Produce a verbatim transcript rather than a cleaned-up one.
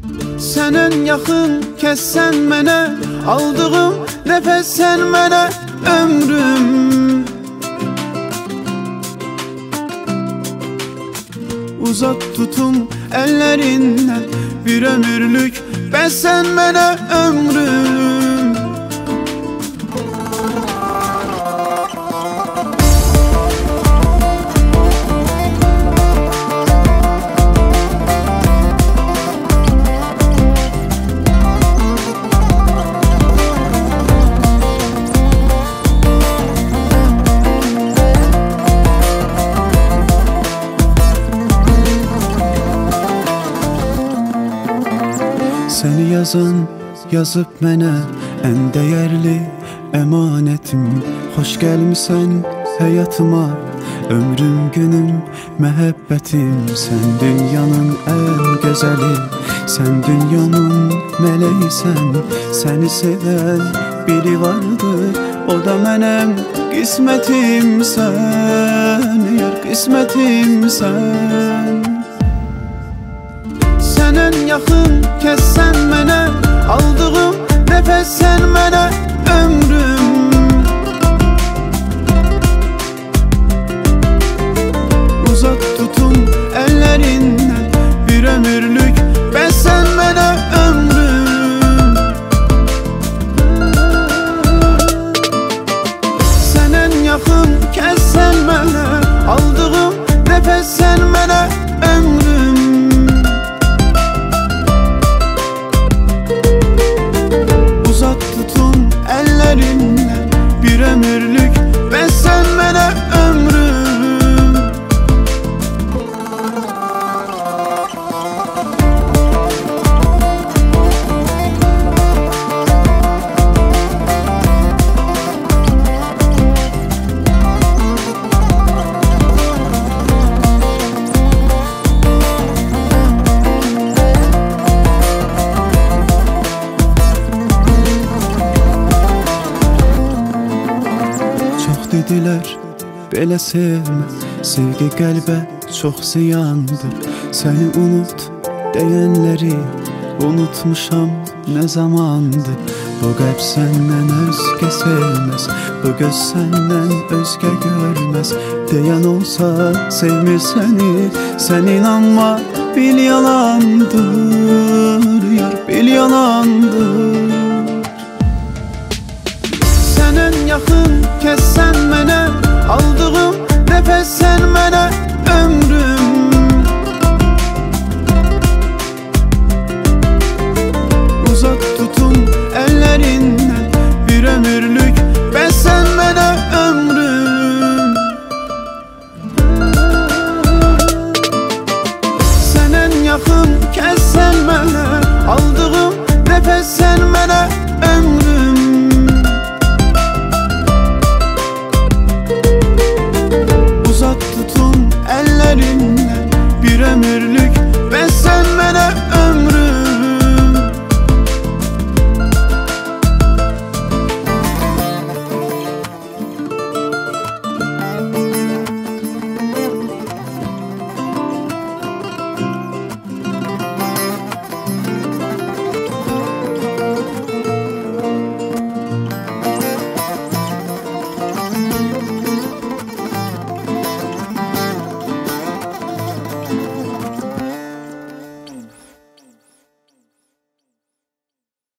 Sənin yaxın kəssən mənə, aldığım nəfəs sən mənə ömrüm. Uzat tutum əllərindən, bir ömürlük bəs sən mənə ömrüm. Seni yazan yazıb mənə ən dəyərli əmanətim. Xoş gəlmisən həyatıma, ömrüm, günüm, məhəbbətim. Sən dünyanın ən gözəli, sən dünyanın mələksən. Səni sevən biri vardı, o da mənəm, qismətimsən, yar qismətimsən. Sənin yaxın kəssən mənə, aldığım nəfəs sən mənə ömrüm. Uzat tutum əllərindən, bir ömürlük bəs sən mənə ömrüm. Sənin yaxın kəssən mənə, aldığım nəfəs sən mənə ömrüm. Bir ömürlük bəs sən mənə ömrüm. Dedilər, belə sevmə, sevgi qəlbə çox ziyandır. Səni unut deyənləri unutmuşam nə zamandır. Bu qəlb səndən özgə sevməz, bu göz səndən özgə görməz. Deyən olsa sevmir səni, sən inanma, bil yalandır, yar bil yalandır. Sənin yaxın kəssən mənə, aldığım nəfəs sən mənə ömrüm. Uzat tutum əllərindən, bir ömürlük bəs sən mənə ömrüm. Sənin yaxın kəssən mənə, aldığım nəfəs sən mənə ömrüm. Uzat tutum əllərindən, bir ömür